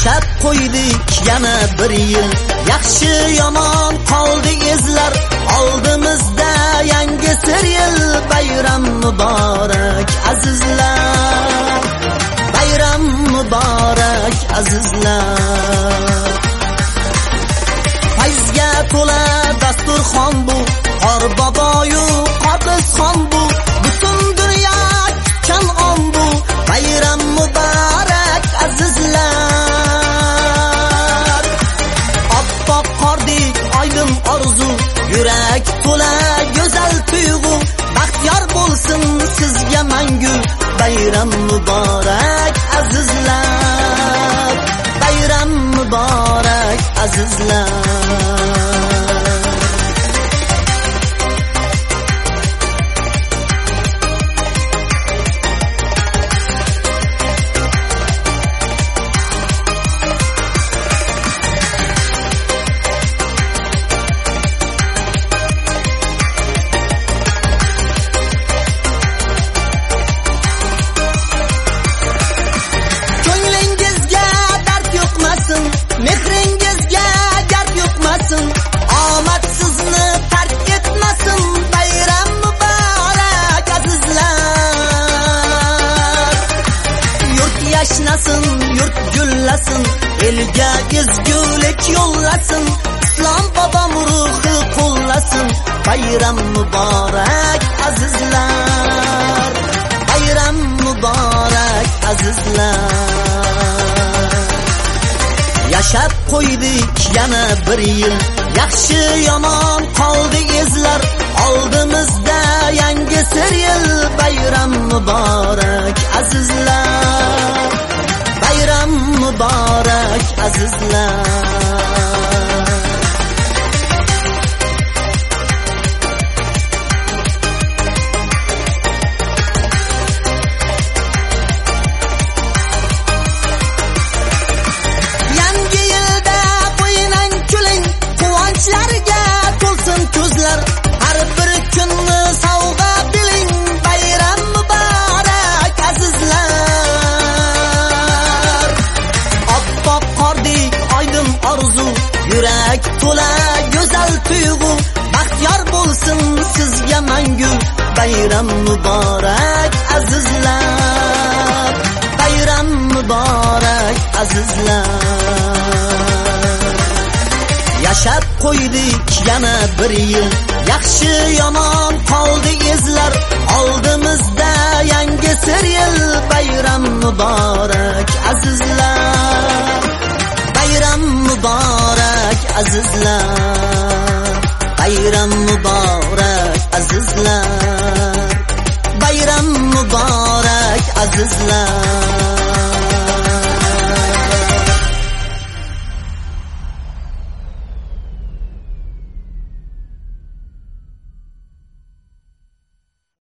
Yashab qo'ydik yana bir yil, yaxshi yomon qoldi izlar. Oldimizda yangi yil, bayram muborak azizlar. Bayram muborak azizlar. Fayzga to'la dasturxon bu, qor boboyu qotizxon bu, butun dunyo kutgan on bu. Bayram muborak azizlar. Oppoq qordek oydin orzu, yurak to'la go'zal tuyg'u. Baxtiyor bo'lsin sizga mangu, bayram muborak azizlar. Bayram muborak azizlar. Mehringizga gard yuqmasin, omad sizni tark etmasin. Bayram muborak azizlar. Yurt yashnasin, yurt gullasin, elga ezgulik yo'llasin. Islom bobom ruhi qo'llasin. Bayram muborak azizlar. Bayram muborak azizlar. Yashab qo'ydik yana bir yil, yaxshi yomon qoldi izlar. Oldimizda yangi yil, bayram muborak azizlar. Bayram muborak azizlar. Har bir kunni sovg'a biling, bayram muborak azizlar. Oppoq qordek oydin orzu, yurak to'la go'zal tuyg'u. Baxtiyor bo'lsin sizga mangu, bayram muborak azizlar. Bayram muborak azizlar. Yashab qo'ydik yana bir yil, yaxshi yomon qoldi izlar. Oldimizda yangi yil, bayram muborak azizlar. Bayram muborak azizlar. Bayram muborak azizlar. Bayram muborak azizlar.